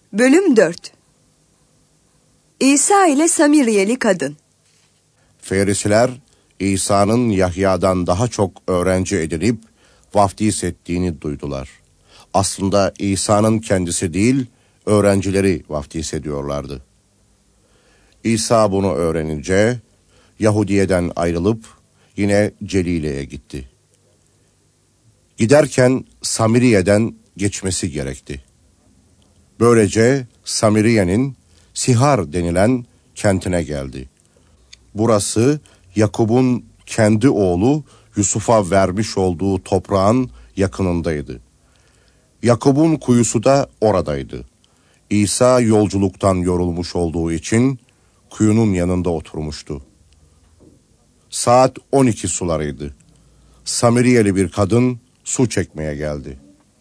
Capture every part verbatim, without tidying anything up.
Bölüm dört. İsa ile Samiriyeli kadın. Ferisiler, İsa'nın Yahya'dan daha çok öğrenci edinip vaftiz ettiğini duydular. Aslında İsa'nın kendisi değil, öğrencileri vaftiz ediyorlardı. İsa bunu öğrenince, Yahudiye'den ayrılıp yine Celile'ye gitti. Giderken Samiriye'den geçmesi gerekti. Böylece Samiriye'nin Sihar denilen kentine geldi. Burası Yakup'un kendi oğlu Yusuf'a vermiş olduğu toprağın yakınındaydı. Yakup'un kuyusu da oradaydı. İsa yolculuktan yorulmuş olduğu için kuyunun yanında oturmuştu. Saat on iki sularıydı. Samiriyeli bir kadın su çekmeye geldi.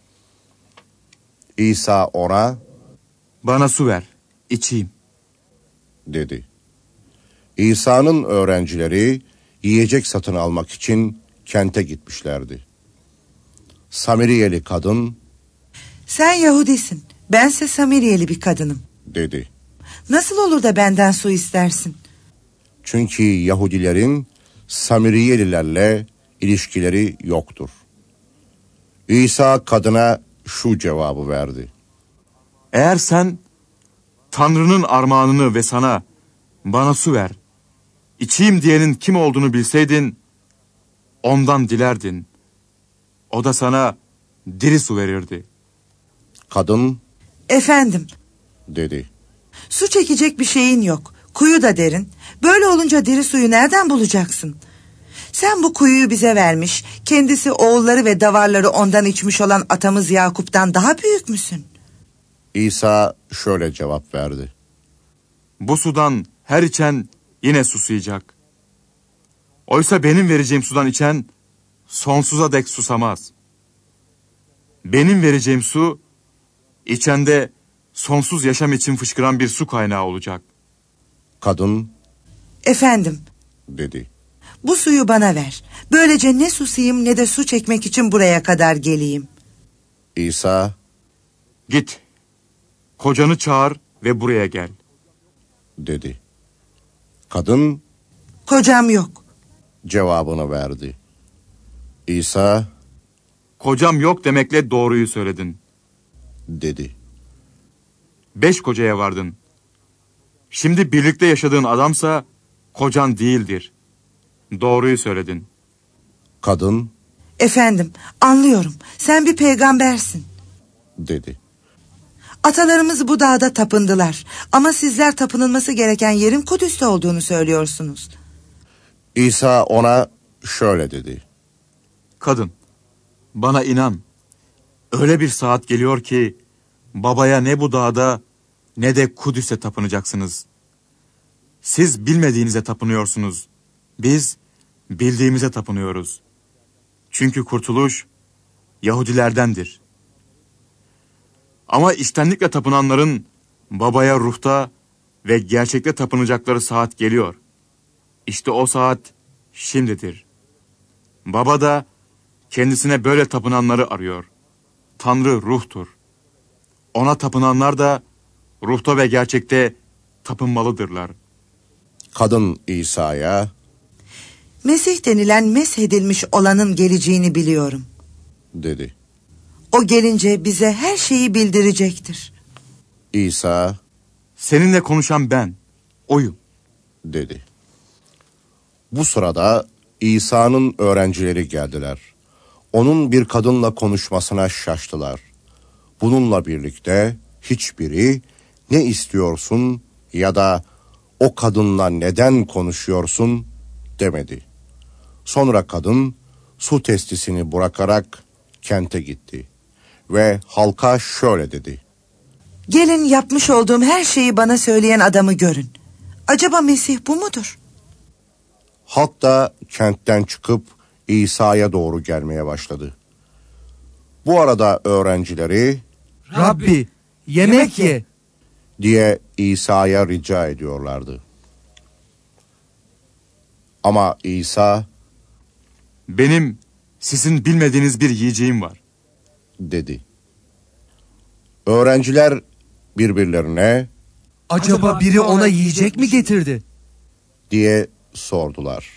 İsa ona, "Bana su ver, içeyim," dedi. İsa'nın öğrencileri yiyecek satın almak için kente gitmişlerdi. Samiriyeli kadın, "Sen Yahudisin, bense Samiriyeli bir kadınım," dedi. "Nasıl olur da benden su istersin?" Çünkü Yahudilerin Samiriyelilerle ilişkileri yoktur. İsa kadına şu cevabı verdi. "Eğer sen Tanrı'nın armağanını ve sana bana su ver, içeyim diyenin kim olduğunu bilseydin, ondan dilerdin. O da sana diri su verirdi." Kadın, "Efendim," dedi. "su çekecek bir şeyin yok. Kuyu da derin. Böyle olunca diri suyu nereden bulacaksın? Sen bu kuyuyu bize vermiş, kendisi oğulları ve davarları ondan içmiş olan atamız Yakup'tan daha büyük müsün?" İsa şöyle cevap verdi. "Bu sudan her içen yine susayacak. Oysa benim vereceğim sudan içen sonsuza dek susamaz. Benim vereceğim su, içende sonsuz yaşam için fışkıran bir su kaynağı olacak." Kadın, "Efendim," dedi. "bu suyu bana ver. Böylece ne susayım ne de su çekmek için buraya kadar geleyim." İsa, "Git, kocanı çağır ve buraya gel," dedi. Kadın "Kocam yok." cevabını verdi. İsa, "Kocam yok demekle doğruyu söyledin. dedi. Beş kocaya vardın. Şimdi birlikte yaşadığın adamsa kocan değildir. Doğruyu söyledin." Kadın, "Efendim, anlıyorum. Sen bir peygambersin. dedi. Atalarımız bu dağda tapındılar. Ama sizler tapınılması gereken yerin Kudüs'te olduğunu söylüyorsunuz." İsa ona şöyle dedi. "Kadın, bana inan. Öyle bir saat geliyor ki babaya ne bu dağda ne de Kudüs'te tapınacaksınız. Siz bilmediğinize tapınıyorsunuz. Biz bildiğimize tapınıyoruz. Çünkü kurtuluş Yahudilerdendir. Ama içtenlikle tapınanların babaya ruhta ve gerçekte tapınacakları saat geliyor. İşte o saat şimdidir. Baba da kendisine böyle tapınanları arıyor. Tanrı ruhtur. Ona tapınanlar da ruhta ve gerçekte tapınmalıdırlar." Kadın İsa'ya, "Mesih denilen meshedilmiş olanın geleceğini biliyorum. dedi. O gelince bize her şeyi bildirecektir." İsa, "Seninle konuşan ben, oyum," dedi. Bu sırada İsa'nın öğrencileri geldiler. Onun bir kadınla konuşmasına şaştılar. Bununla birlikte hiçbiri ne istiyorsun ya da o kadınla neden konuşuyorsun demedi. Sonra kadın su testisini bırakarak kente gitti ve halka şöyle dedi. "Gelin yapmış olduğum her şeyi bana söyleyen adamı görün. Acaba Mesih bu mudur?" Halk da kentten çıkıp İsa'ya doğru gelmeye başladı. Bu arada öğrencileri, "Rabbi, yemek ye," diye İsa'ya rica ediyorlardı. Ama İsa, "Benim sizin bilmediğiniz bir yiyeceğim var," dedi. Öğrenciler birbirlerine Acaba biri ona yiyecek mi getirdi? diye sordular.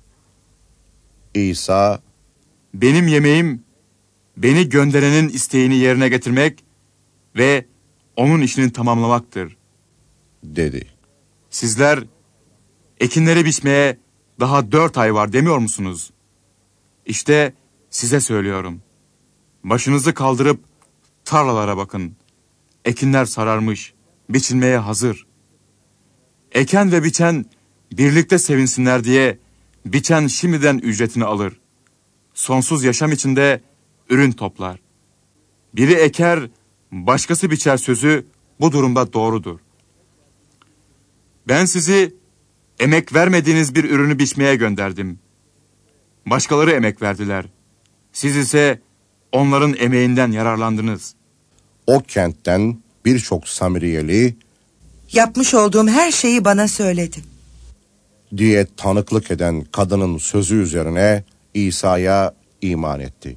İsa, Benim yemeğim, beni gönderenin isteğini yerine getirmek ve onun işini tamamlamaktır. dedi. Sizler, ekinleri biçmeye daha dört ay var demiyor musunuz? İşte size söylüyorum. Başınızı kaldırıp tarlalara bakın. Ekinler sararmış, biçilmeye hazır. Eken ve biçen birlikte sevinsinler diye biçen şimdiden ücretini alır. Sonsuz yaşam içinde ürün toplar. Biri eker, başkası biçer sözü bu durumda doğrudur. Ben sizi emek vermediğiniz bir ürünü biçmeye gönderdim. Başkaları emek verdiler. Siz ise onların emeğinden yararlandınız. O kentten birçok Samiriyeli Yapmış olduğum her şeyi bana söyledi. diye tanıklık eden kadının sözü üzerine İsa'ya iman etti.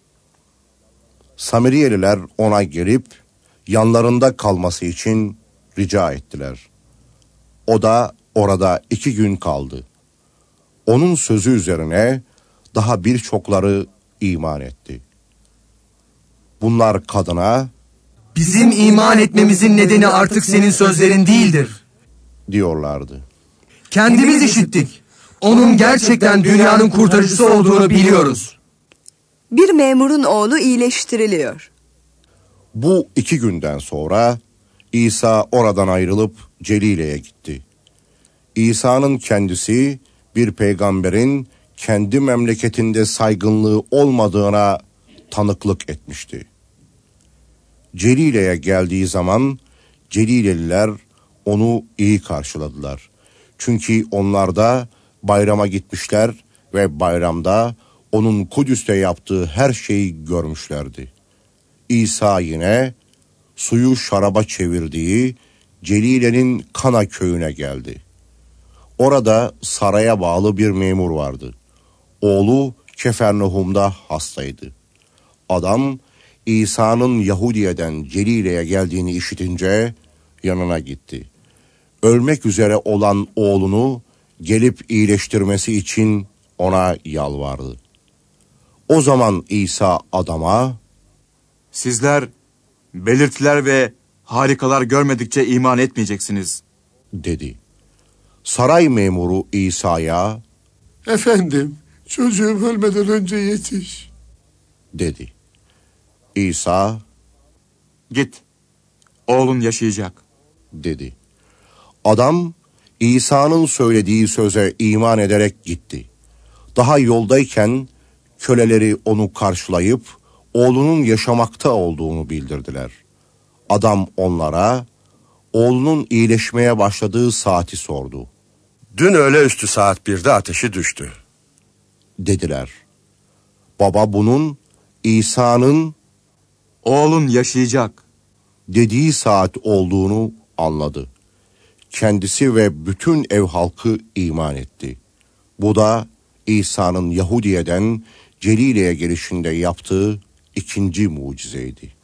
Samiriyeliler ona gelip yanlarında kalması için rica ettiler. O da orada iki gün kaldı. Onun sözü üzerine daha birçokları iman etti. Bunlar kadına Bizim iman etmemizin nedeni artık senin sözlerin değildir diyorlardı. Kendimiz işittik. Onun gerçekten dünyanın kurtarıcısı olduğunu biliyoruz. Bir memurun oğlu iyileştiriliyor. Bu iki günden sonra İsa oradan ayrılıp Celile'ye gitti. İsa'nın kendisi bir peygamberin kendi memleketinde saygınlığı olmadığına tanıklık etmişti. Celile'ye geldiği zaman Celileliler onu iyi karşıladılar. Çünkü onlar da bayrama gitmişler ve bayramda onun Kudüs'te yaptığı her şeyi görmüşlerdi. İsa yine suyu şaraba çevirdiği Celile'nin Kana köyüne geldi. Orada saraya bağlı bir memur vardı. Oğlu Kefernahum'da hastaydı. Adam İsa'nın Yahudiye'den Celile'ye geldiğini işitince yanına gitti. Ölmek üzere olan oğlunu gelip iyileştirmesi için ona yalvardı. O zaman İsa adama, Sizler belirtiler ve harikalar görmedikçe iman etmeyeceksiniz. dedi. Saray memuru İsa'ya, Efendim, çocuğum ölmeden önce yetiş. dedi. İsa, Git, oğlun yaşayacak. dedi. Adam, İsa'nın söylediği söze iman ederek gitti. Daha yoldayken köleleri onu karşılayıp oğlunun yaşamakta olduğunu bildirdiler. Adam onlara oğlunun iyileşmeye başladığı saati sordu. Dün öğleüstü saat birde ateşi düştü. Dediler. Baba bunun İsa'nın Oğlun yaşayacak. dediği saat olduğunu anladı. Kendisi ve bütün ev halkı iman etti. Bu da İsa'nın Yahudiye'den Celile'ye gelişinde yaptığı ikinci mucizeydi.